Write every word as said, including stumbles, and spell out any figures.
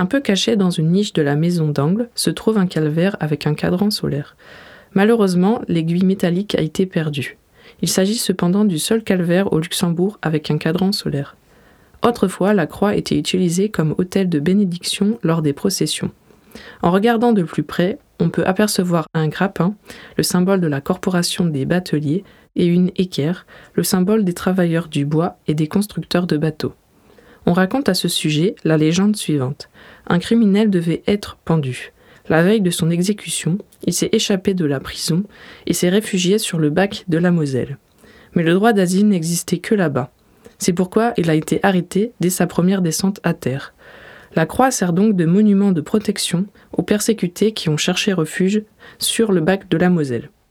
Un peu caché dans une niche de la maison d'angle se trouve un calvaire avec un cadran solaire. Malheureusement, l'aiguille métallique a été perdue. Il s'agit cependant du seul calvaire au Luxembourg avec un cadran solaire. Autrefois, la croix était utilisée comme autel de bénédiction lors des processions. En regardant de plus près, on peut apercevoir un grappin, le symbole de la corporation des bateliers, et une équerre, le symbole des travailleurs du bois et des constructeurs de bateaux. On raconte à ce sujet la légende suivante. Un criminel devait être pendu. La veille de son exécution, il s'est échappé de la prison et s'est réfugié sur le bac de la Moselle. Mais le droit d'asile n'existait que là-bas. C'est pourquoi il a été arrêté dès sa première descente à terre. La croix sert donc de monument de protection aux persécutés qui ont cherché refuge sur le bac de la Moselle.